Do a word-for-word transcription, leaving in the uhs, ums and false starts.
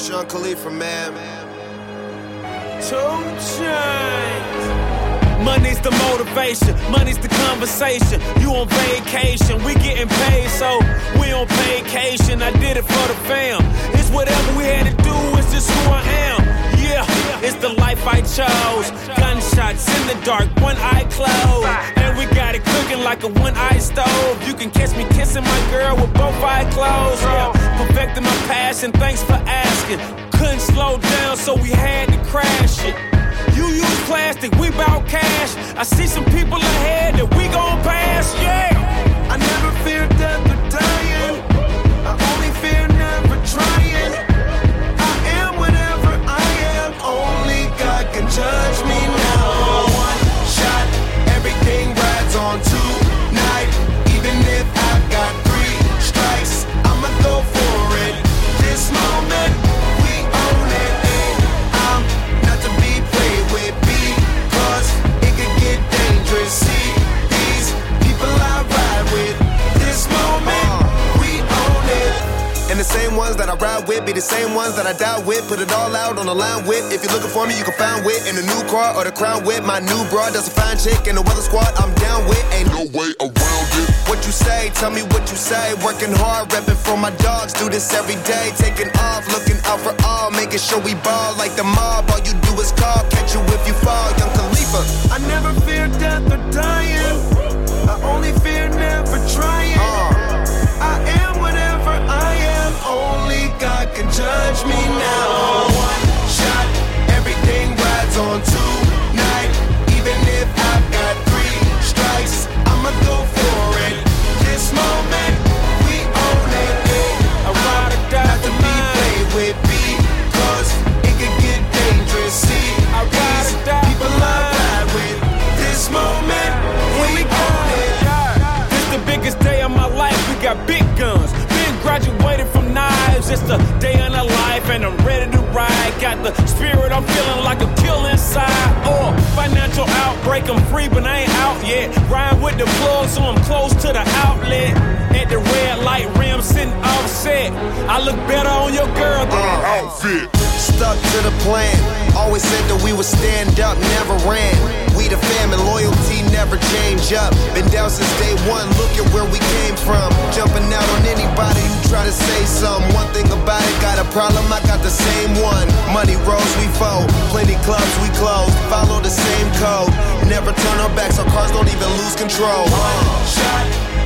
Sean Khalifa, man. Two Chainz. Money's the motivation, money's the conversation. You on vacation, we getting paid, so we on vacation. I did it for the fam. It's whatever we had to do, it's just who I am. Yeah, it's the life I chose. Gunshots in the dark, one eye closed. And we got it cooking like a one-eye stove. You can catch me kissing my girl with both eyes closed. Yeah, perfecting my passion, thanks for asking. Couldn't slow down, so we had to crash it. You use plastic, we bout cash. I see some people ahead that we gon' pass, yeah. I never fear death or dying. I only fear never trying. I am whatever I am. Only God can judge me now. One shot, everything rides on tonight. Even if I've got three strikes, I'ma go for it. This moment, we own it. I'm not to be played with because it could get dangerous. See these people I ride with. This moment, we own it. And the same ones that I ride with be the same ones that I die with. Put it all out on the line with. If you're looking for me, you can find wit in the new car or the crown with. My new broad, that's a fine chick in the weather squad. I'm down with, ain't no way around it. What you say, tell me what you say. Working hard, repping for my dogs. Do this every day, taking off, looking out for all, making sure we ball like the mob. All you do is call, catch you if you fall. Young Khalifa. I never fear death or dying. I only fear never trying. Uh. I am whatever I am. Only God can judge me now. One shot, everything rides on tonight. Even if I've got three strikes, I'ma go for it. This moment, we own it. I ride or die Not to be played with because it could get dangerous. See, I ride or die people I ride with. This moment, we own it. This the biggest day of my life, we got big guns. Been graduated from knives, it's the day in a life and I'm ready to ride. Got the spirit, I'm feeling like a kill inside. Or financial outbreak, I'm free but I ain't out yet. Ride with the plug so I'm close to the outlet. At the red light rim sitting offset. I look better on your girl than her outfit. Stuck to the plan. Always said that we would stand up, never ran. We the fam and loyalty never change up. Been down since day one, look at where we came from. Jumping out on anybody who try to say something. One thing about it, got a problem, I got the same one. Money rolls, we fold. Plenty clubs, we close. Follow the same code. Never turn our backs, our cars don't even lose control. One shot.